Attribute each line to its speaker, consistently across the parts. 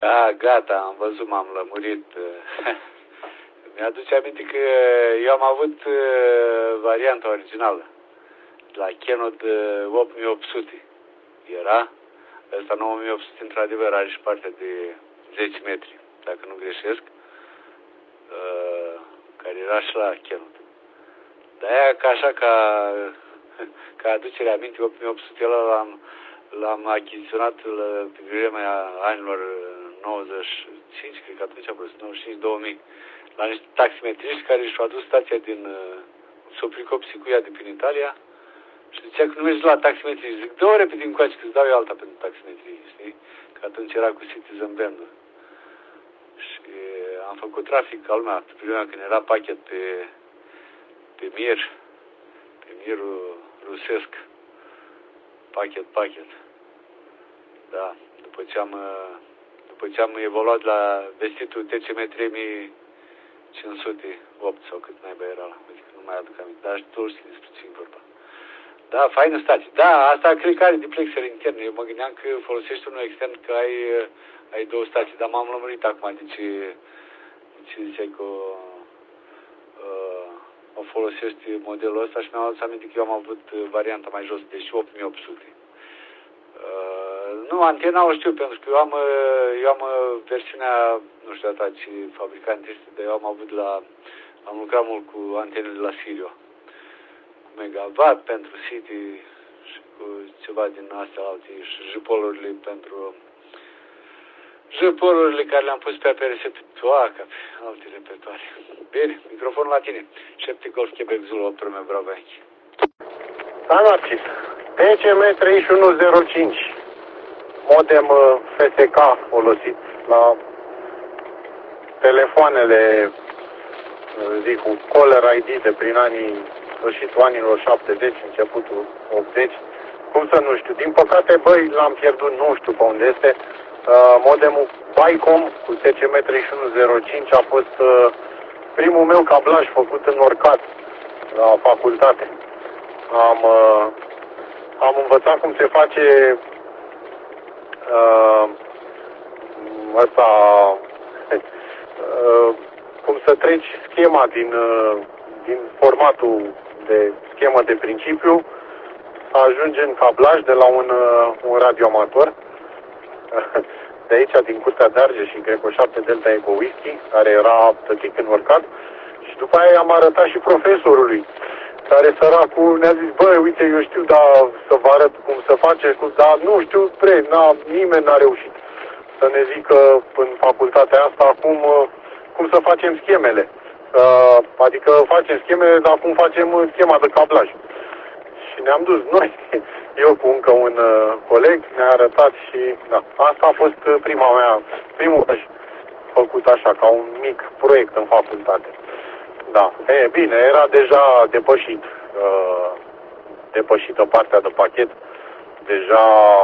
Speaker 1: Gata, am văzut, m-am lămurit. Mi-aduce aminte că eu am avut varianta originală. La Kenwood 8800 era. Ăsta 9800 într-adevăr are și partea de 10 metri, dacă nu greșesc. Care era și la Kenwood. De-aia ca așa, ca aducere aminte, 8800 ăla l-am achiziționat pe vremea anilor 95, cred că atunci am vrut, 95-2000, la niște taximetriști care și-au adus stația s-o pricopsit cu ea de prin Italia și zicea că nu mergi la taximetriști. Zic, dă-o repede încoace că îți dau eu alta pentru taximetriști, știi? Că atunci era cu Citizen Band-ul. Și am făcut trafic ca lumea, pe vremea când era pachet pe mirul rusesc. Pachet. Da, după ce am evoluat la vestitul TCM 3508 sau cât naiba era la, adică nu mai aduc aminte, dar tu știi despre ce vorba. Da, faină stație. Da, asta cred că are diplexere interne. Eu mă gândeam că folosești unul extern, că ai două stații, dar m-am lămurit acum de ce ziceai că o folosești modelul ăsta și mi-am adus aminte că eu am avut varianta mai jos, deci 8800. Nu, antena o știu, pentru că eu am versiunea, nu știu data ce fabricant este, dar eu am lucrat mult cu antenele la Sirio. Cu megawatt pentru City și cu ceva din astea alte și jpolurile care le-am pus pe APRS pe toaca, pe alte repertoare. Bine, microfonul la tine. 7 Golf Quebec Zulu 8 Romeo Bravo Yankee.
Speaker 2: Da, Narcis. TCM 3105. Modem FSK folosit la telefoanele, zic, cu caller ID de prin sfârșitul anilor 70, începutul 80. Cum să nu știu? Din păcate, băi, l-am pierdut, nu știu pe unde este. Modemul Bicom cu TCM 3105 a fost primul meu cablaj făcut în Orcat la facultate. Am învățat cum se face cum să treci schema din formatul de schemă de principiu, să ajungi în cablaj de la un radioamator de aici, din Curtea de Argeș și Greco 7 Delta Eco Whisky, care era tătic în Orcat. Și după aia am arătat și profesorului, care săracul ne-a zis, băi, uite, eu știu, dar să vă arăt cum să faceți, dar nu știu, nimeni n-a reușit să ne zică în facultatea asta cum să facem schemele. Adică facem schemele, dar cum facem schema de cablaj. Și ne-am dus noi, eu cu încă un coleg, ne-a arătat și da, asta a fost primul făcut așa, ca un mic proiect în facultate. Da, bine, era deja depășită partea de pachet. Deja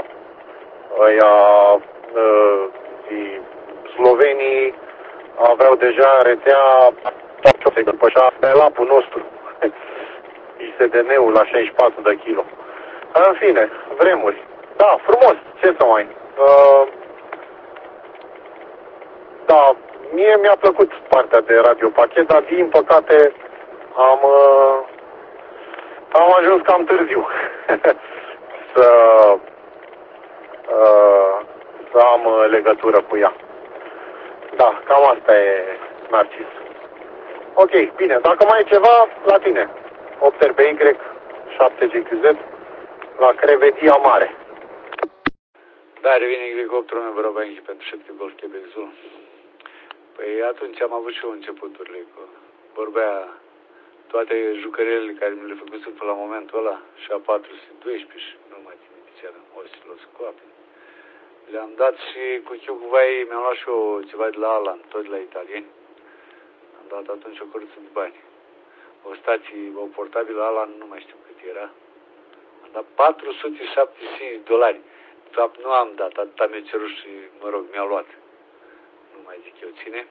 Speaker 2: slovenii aveau deja rețea se depășea pe lapul nostru. ISDN-ul la 64 de kilo. În fine, vremuri. Da, frumos, ce să mai... Da, mie mi-a plăcut partea de radiopachet, dar din păcate am ajuns cam târziu să am legătură cu ea. Da, cam asta e, Narcis. Ok, bine, dacă mai e ceva, la tine. 8RBY, 7GQZ, la Crevedia Mare.
Speaker 1: Da, revine elicopterul meu Bravo Yankee pentru 7 Golf Quebec Zulu. Păi atunci am avut și eu începuturile cu vorbea toate jucăriile care mi le făcusem până la momentul ăla și a 412 și nu mai țin de ce eram osciloscoape. Le-am dat și cu Chiucuvai, mi-am luat și eu ceva de la Alan, tot de la italieni. Am dat atunci o cărță de bani. O stație, o portabilă Alan, nu mai știu cât era. Am dat $475. De fapt nu am dat, atâta mi-a cerut și, mă rog, mi-a luat. Nu mai zic eu cine.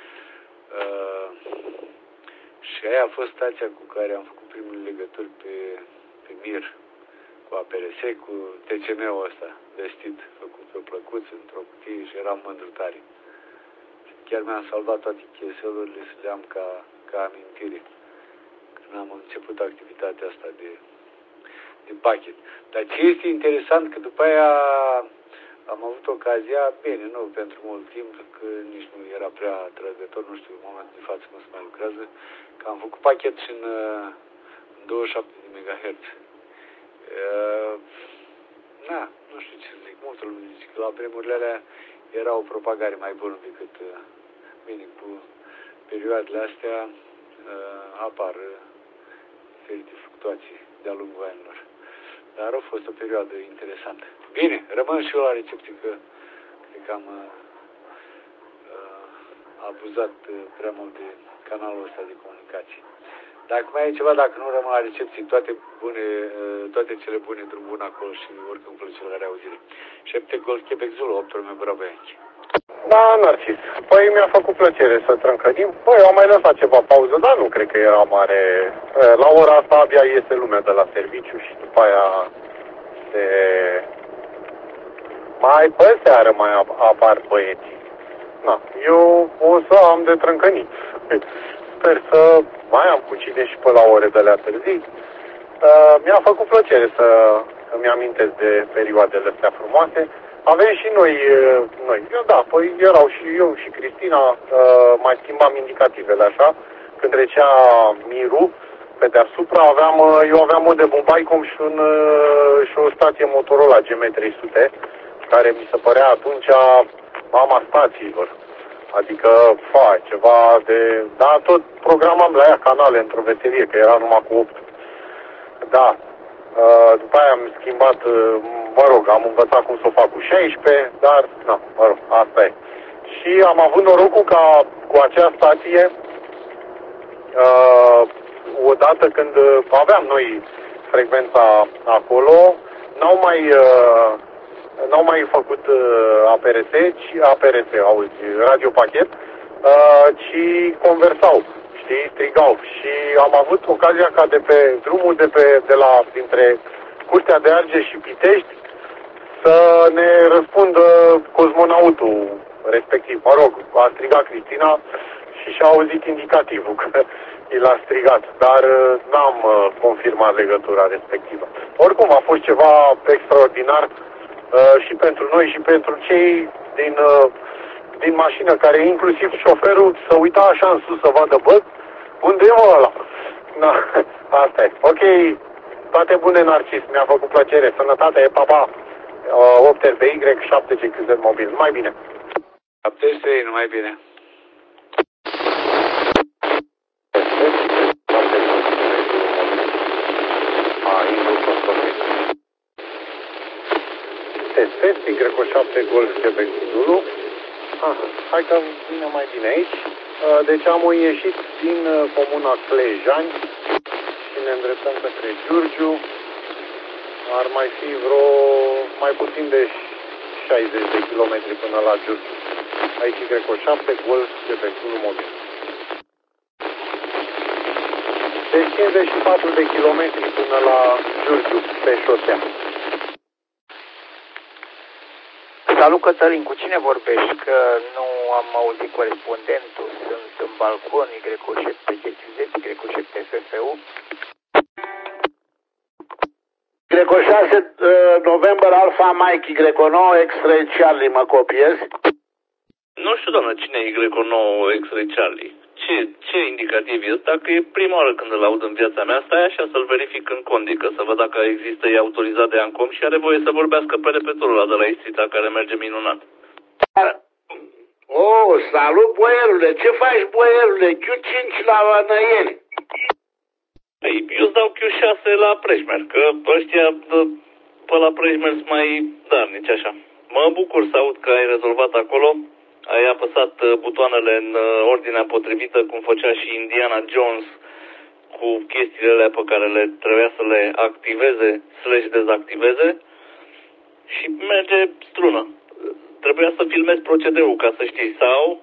Speaker 1: Și aia a fost stația cu care am făcut primele legături pe Mir, cu APRS, cu TCM-ul ăsta vestit, făcut pe o plăcuță într-o cutie și eram mândru tare. Chiar mi-am salvat toate cheselurile să le am ca amintire când am început activitatea asta de bucket. Dar ce este interesant că după aia am avut ocazia, bine, nu pentru mult timp, că nici nu era prea atrăgător, nu știu, în momentul de față cum se mai lucrează, că am făcut pachet și în 27 de MHz. Nu știu ce să zic, multă lume zice că la vremurile alea era o propagare mai bună decât, bine, cu perioadele astea apar diferite fluctuații de-a lungul anilor. Dar a fost o perioadă interesantă. Bine, rămân și eu la recepție că cred că am abuzat prea mult de canalul ăsta de comunicații. Dacă mai e ceva, dacă nu rămân la recepție, toate cele bune, drum bun acolo și oricând plăcere la reauzire. 7 Golf Quebec Zulu, 8 membru Brabant.
Speaker 2: Da, Narcis. Păi mi-a făcut plăcere să trâncănim. Păi am mai lăsat ceva pauză, dar nu cred că era mare. La ora asta abia iese lumea de la serviciu și după aia mai pe seară mai apar băieții. Na, eu o să am de trâncănit. Sper să mai am cu cine și pe la ore de la târzii. Mi-a făcut plăcere să îmi amintesc de perioadele astea frumoase. Avem și noi. Păi erau și eu și Cristina, mai schimbam indicativele așa. Când trecea Miru, pe deasupra eu aveam o de Bubaicom și o stație Motorola GM300, care mi se părea atunci mama stațiilor. Adică, ceva de... Da, tot programam la ea canale într-o veselie, că era numai cu 8. Da. După aia am schimbat, am învățat cum să o fac cu 16, dar, asta e. Și am avut norocul ca cu acea stație, odată când aveam noi frecvența acolo, n-au mai făcut APRS, auzi, radiopachet, ci conversau, știi, strigau. Și am avut ocazia ca de pe drumul dintre Curtea de Argeș și Pitești să ne răspundă cosmonautul respectiv. A strigat Cristina și și-a auzit indicativul că i l-a strigat, dar n-am confirmat legătura respectivă. Oricum a fost ceva extraordinar și pentru noi și pentru cei din mașină, care inclusiv șoferul să uita așa în sus să vadă, unde e ăla? Asta e. Ok, toate bune, Narcis, mi-a făcut plăcere, sănătate, papa, 8 RBY, 7 GQZ mobil, numai bine.
Speaker 1: 7 numai bine. Test, Y7 Golf Quebec Zulu.
Speaker 2: Hai că vine mai bine aici. Deci am ieșit din comuna Clejani și ne îndreptăm către Giurgiu. Ar mai fi mai puțin de 60 de kilometri până la Giurgiu. Aici Y7 Golf Quebec Zulu mobil. Deci 54 de kilometri până la Giurgiu pe șosea.
Speaker 3: Salut, Cătălin, cu cine vorbești? Că nu am auzit corespondentul, sunt în balcon, Y7 GQZ, Y7 FFU.
Speaker 4: Y6 November Alpha Mike, Y9 X-Ray Charlie, mă copiezi?
Speaker 5: Nu știu, doamnă, cine e Y9 X-Ray Charlie? Ce indicativ e ăsta? Că e prima oară când îl aud în viața mea. Stai așa să-l verific în condică, să văd dacă există, e autorizat de Ancom și are voie să vorbească pe repetorul ăla de la Istrita, care merge minunat.
Speaker 4: Salut, boierule! Ce faci, boierule? Q5 la Năieni.
Speaker 5: Eu îți dau Q6 la Preșmer, că ăștia pe la Preșmer sunt mai darnici, așa. Mă bucur să aud că ai rezolvat acolo. Ai apăsat butoanele în ordinea potrivită, cum făcea și Indiana Jones cu chestiile alea pe care le trebuia să le activeze / dezactiveze și merge strună. Trebuia să filmezi procedeul, ca să știi, sau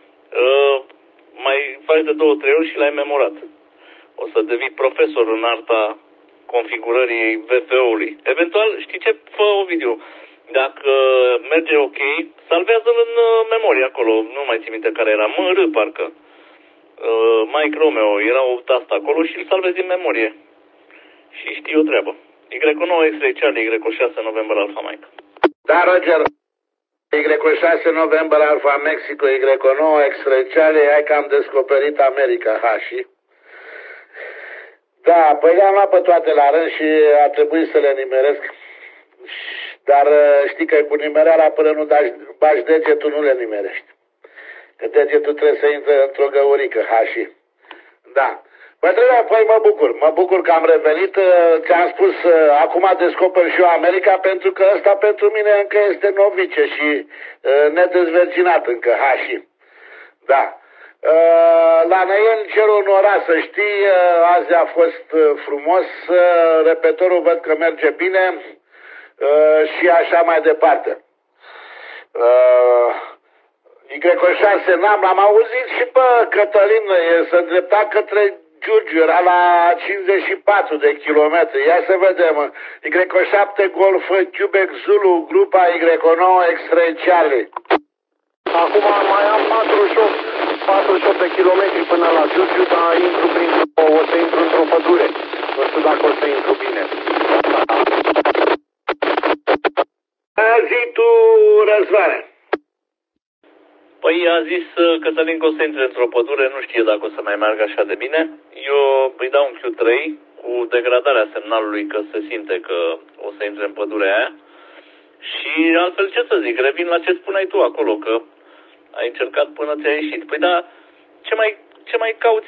Speaker 5: mai faci de 2-3 ori și l-ai memorat. O să devii profesor în arta configurării VFO-ului. Eventual, știi ce? Fă, Ovidiu, Dacă merge ok, salvează-l în memorie acolo, nu mai țin minte care era, MR parcă. Mike Romeo, era o tastă acolo și îl salvezi în memorie. Și știi o treabă. Y9 X-Ray Charlie, Y6 November Alpha Mike.
Speaker 4: Da, Roger. Y6 November Alpha Mexico, Y9 X-Ray Charlie, hai că am descoperit America, Hashi. Da, păi le-am luat pe toate la rând și a trebuit să le nimeresc. Dar știi că cu nimereala până nu bași degetul, nu le nimerești. Că degetul trebuie să intre într-o găurică, Hashi. Da. Păi mă bucur că am revenit. Ți-am spus, acum descoper și eu America, pentru că ăsta pentru mine încă este novice și nedezverginat încă, Hashi. Da. La Năieni cer onorat, să știi, azi a fost frumos, repetorul văd că merge bine și așa mai departe. Y6 l-am auzit și pe Cătălin, se îndrepta către Giurgiu, era la 54 de kilometri. Ia să vedem. Y7 Golf Quebec Zulu, grupa Y9 X-Ray Charlie.
Speaker 2: Acum mai am 48 de kilometri până la Giurgiu, dar o să intru într-o pădure. Nu știu dacă o să intru bine.
Speaker 4: Zi tu, Răzvane.
Speaker 5: Păi a zis Cătălin că o să intre într-o pădure, nu știe dacă o să mai meargă așa de bine. Eu îi dau un Q3 cu degradarea semnalului că se simte că o să intre în pădurea aia. Și altfel ce să zic, revin la ce spuneai tu acolo, că ai încercat până ți-a ieșit. Păi da, ce mai cauți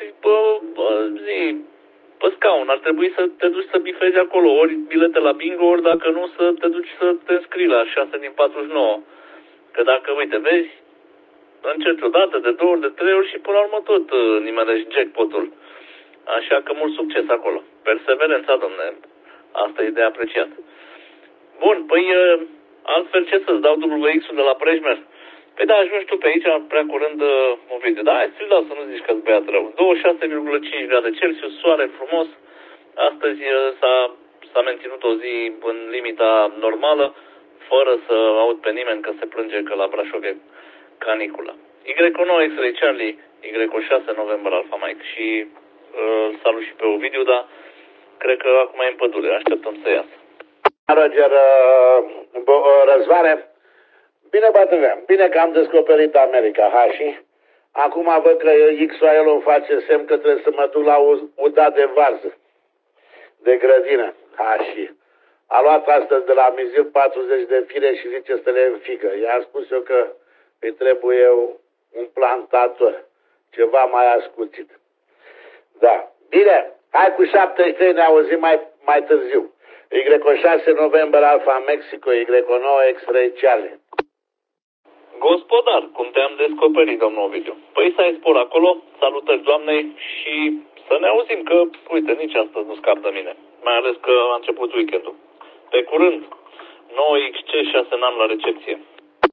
Speaker 5: pe scaun? Ar trebui să te duci să bifezi acolo, ori bilete la bingo, ori dacă nu să te duci să te înscrii la 6 din 49. Că dacă, uite, vezi, încerci o dată, de 2 ori, de 3 ori și până la urmă tot nimerești jackpotul. Așa că mult succes acolo. Perseverența, domne, asta e de apreciat. Bun, păi altfel ce să-ți dau WX-ul de la Prejmer? Păi da, ajungi tu pe aici prea curând un video. Da, hai să-l dau să nu zici că-ți băiat rău. 26,5 grade Celsius, soare frumos. Astăzi s-a menținut o zi în limita normală, fără să aud pe nimeni că se plânge că la Brașov e caniculă. Y9 X-Ray Charlie, Y6 November Alpha Mike. Și salut și pe Ovidiu, dar cred că acum e în pădure, așteptăm să iasă.
Speaker 4: Roger, Răzvane, bine bătrâne, bine că am descoperit America, Hashi. Acum văd că X-Oil îmi face semn că trebuie să mă duc la uda de varză, de grădină, Hashi. A luat astăzi de la Mizil 40 de fire și zice să le înfică. I-am spus eu că îi trebuie un plantator, ceva mai ascuțit. Da, bine, hai cu 73, ne auzim mai târziu. Y6 November Alpha Mexico, Y9 X-Ray Charlie.
Speaker 5: Gospodar, cum te-am descoperit, domnul Ovidiu. Păi să ai spor acolo, salutări doamnei și să ne auzim că, uite, nici astăzi nu scap de mine. Mai ales că a început weekendul. Pe curând, 9XC 6 n-am la recepție.